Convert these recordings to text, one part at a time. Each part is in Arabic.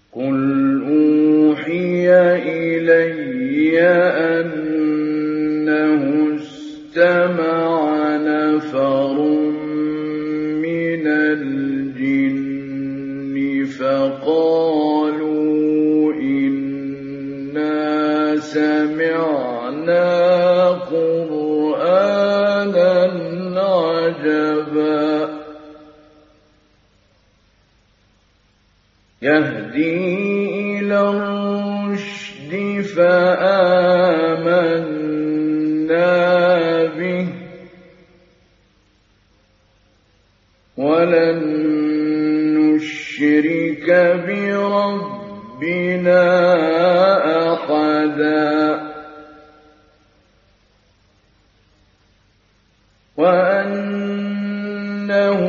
قُلْ أُوحِيَ إِلَيَّ أَنَّهُ اسْتَمَعَ نَفَرٌ مِّنَ الْجِنِّ فَقَالُوا إِنَّا سَمِعْنَا قُرْآنًا عَجَبًا يَهْدِي إِلَى الرُّشْدِ فَآمَنَّا بِهِ وَلَن نُّشْرِكَ بِرَبِّنَا أَحَدًا وَأَنَّهُ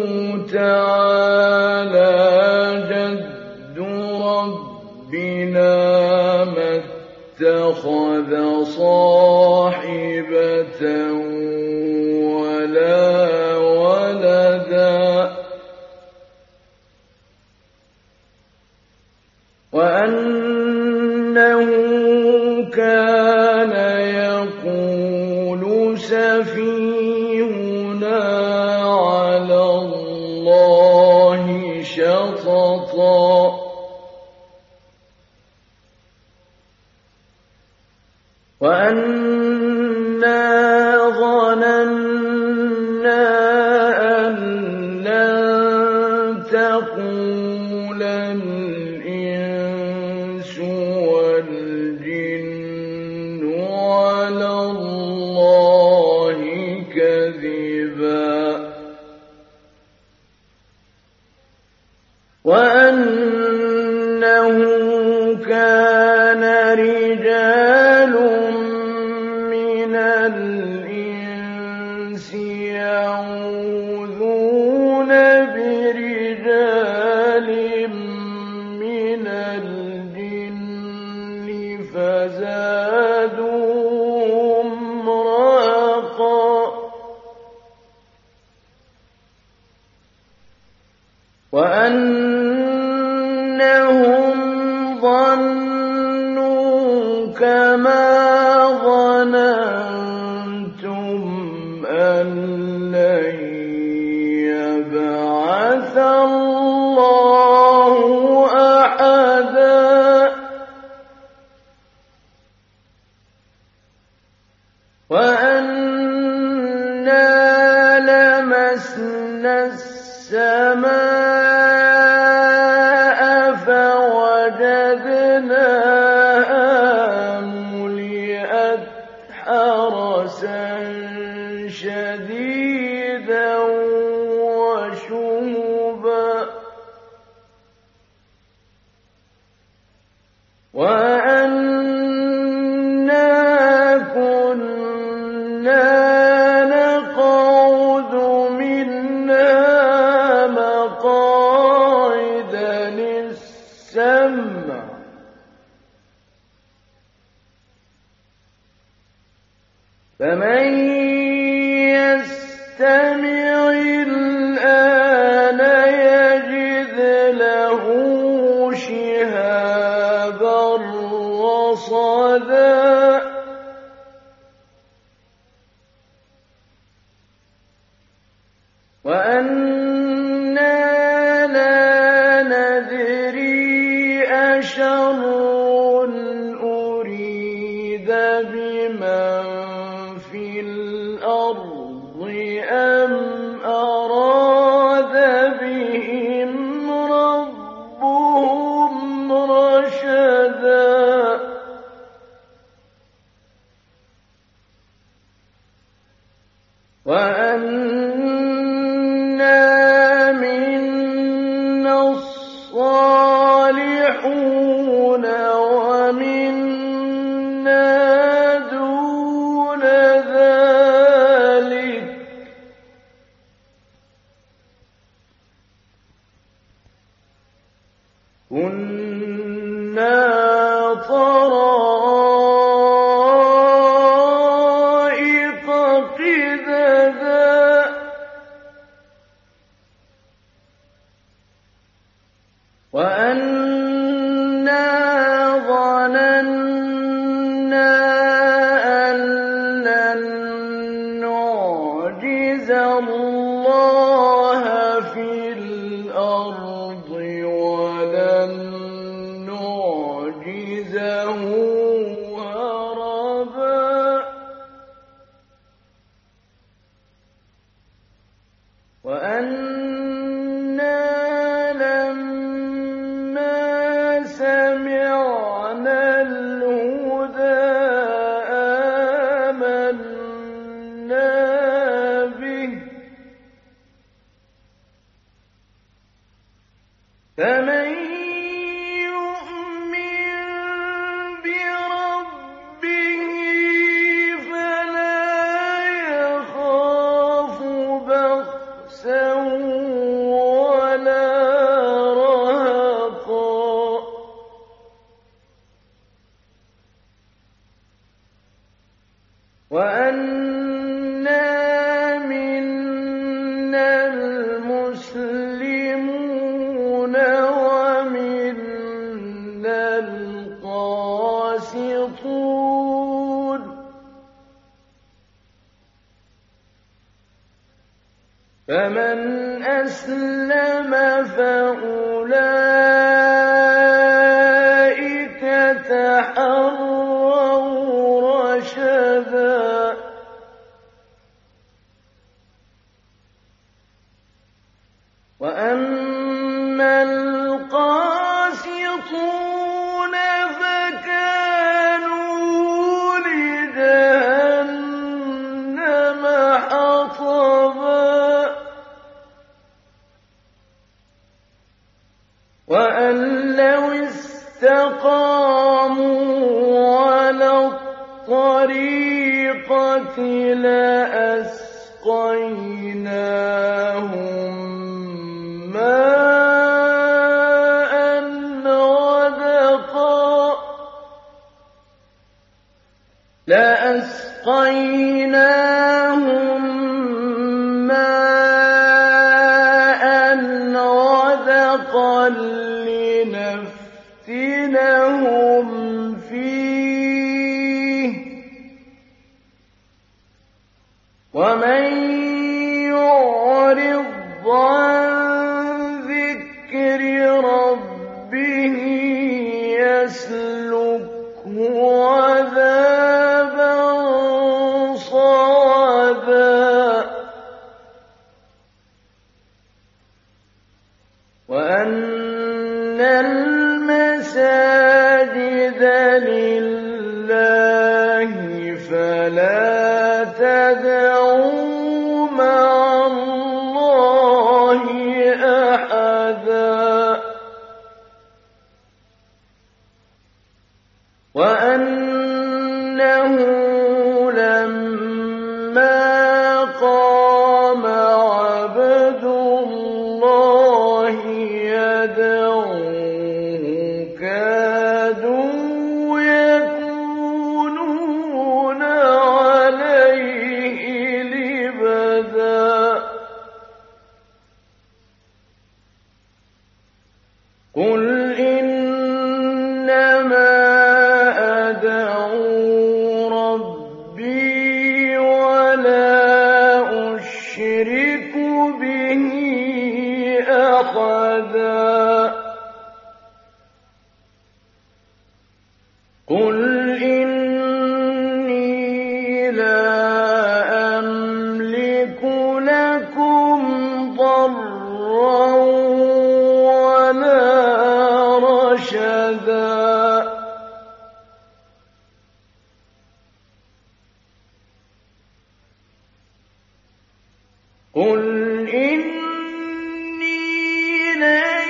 تعالى جد ربنا ما اتخذ صاحبة ولا ولدا وأنه كان يقول سفيهنا على الله شططا وأنا ظننا أن لن تقول الإنس والجن على الله كذبا وأنه كان رجال من الإنس يعوذون برجال من الجن فزادوهم رهقا وأنهم ظنوا كما ظننتم أن لن يبعث الله أحدا وأنا لمسنا السماء فوجدناها ملئت حرسا شديدا وشهبا وأنا كنا نقعد منها مقاعد للسمع فمن يستمع الآن يجد له شهابا رصدا وأنا لا ندري أشر أريد بمن في الأرض أم أراد بهم ربهم رشدا وأنا منا الصالحون ومنا دون ذلك كنا طرائق قددا وأن فمن أسلم فأولئك تحروا رشدا وأما القاسطون فكانوا لجهنم حطبا وأن لو استقاموا على الطريقة لأسقيناهم ماء غدقا لنفتنهم فيه ومن يعرض عن ذكر ربه يسلكه عذابا صعدا وأن المساجد لله فلا تدعوا مع الله أحدا وأنه لما قام عبد الله يدعوه كادوا يكونون عليه لبدا قل إنما أدعو ربي ولا أشرك به أحدا قل إني لا أملك لكم ضرا ولا رشدا قل إني لن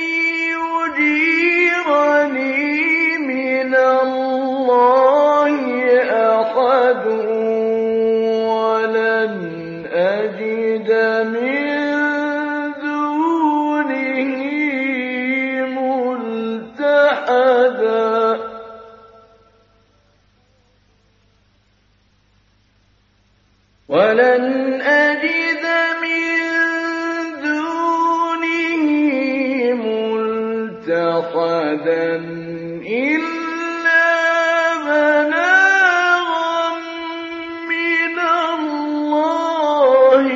يجيرني من الله أحد ولن أجد من دونه ملتحدا ولن أجد من دونه ملتحدا إلا بلاغا من الله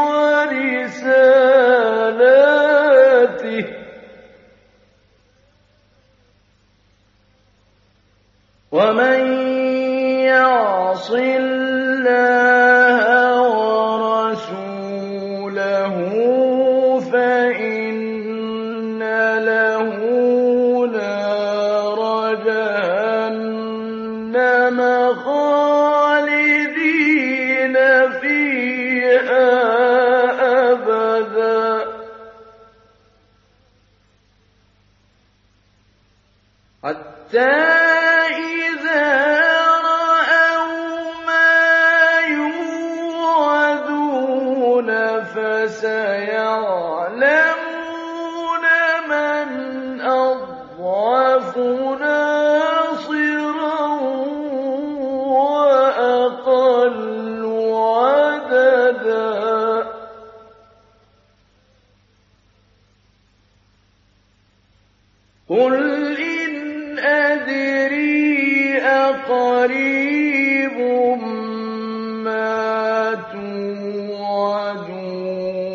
ورسالاته ومن يعص الله ورسوله فإن له نار جهنم خالدين فيها أبدا حتى إذا رأوا ما يوعدون فسيعلمون من أضعف ناصرا وأقل عددا قل إن أدري أقريب ما توعدون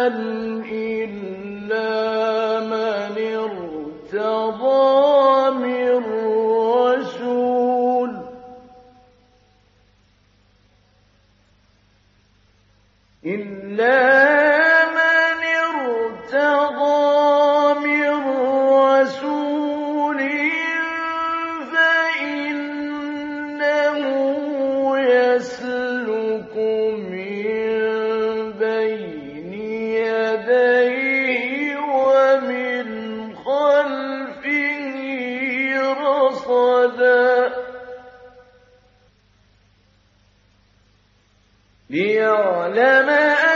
إلا من ارتضى من رسول فإنه يسلك من بين يديه ومن خلفه رصدا ليعلم